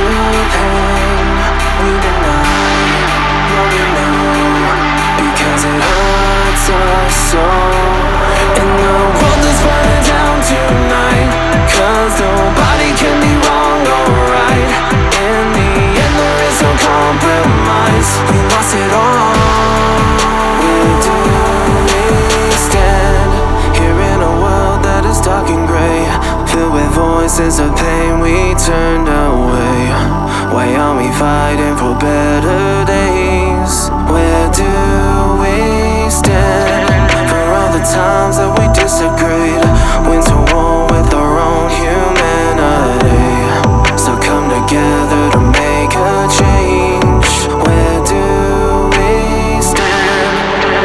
pain we deny, yeah, we know, because it hurts us so. And the world is burning down tonight, 'cause nobody can be wrong or right. In the end there is no compromise. We lost it all. Where do we stand? Here in a world that is dark and grey, filled with voices of pain we turned away. Why are we fighting for better days? Where do we stand? For all the times that we disagreed, went to war with our own humanity. So come together to make a change. Where do we stand?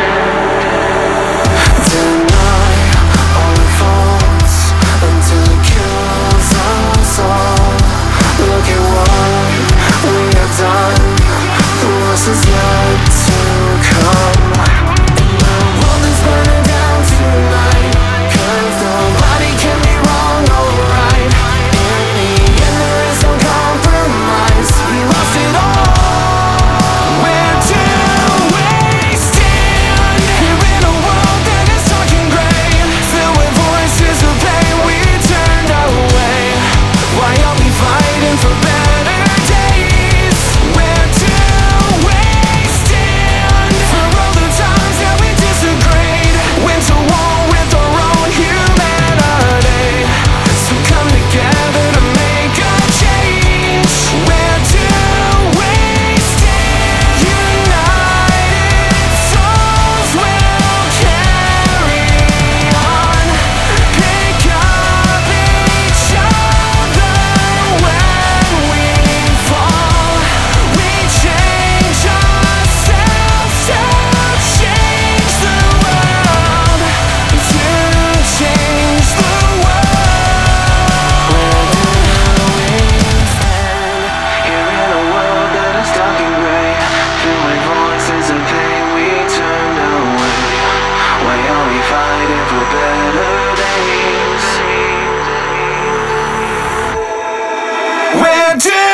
Deny all the faults until it kills us all. Look at what we have done. The worst is yet to come. And the world is burning down tonight, 'cause nobody can be wrong or right. In the end there is no compromise. We lost it all. Where do we stand? Here in a world that is dark and grey, filled with voices of pain we turned away. Why are we fighting for better days? Where do we stand? For all the times that we disagreed, went to war with our own humanity. So come together to make a change. Where do we stand? United souls will carry on. Pick up each other when we fall. We change ourselves to change the world. To change the world. Where do we stand? Here in a world that is dark and grey, filled with voices of pain we turned away. Why are we fighting for better days? Where do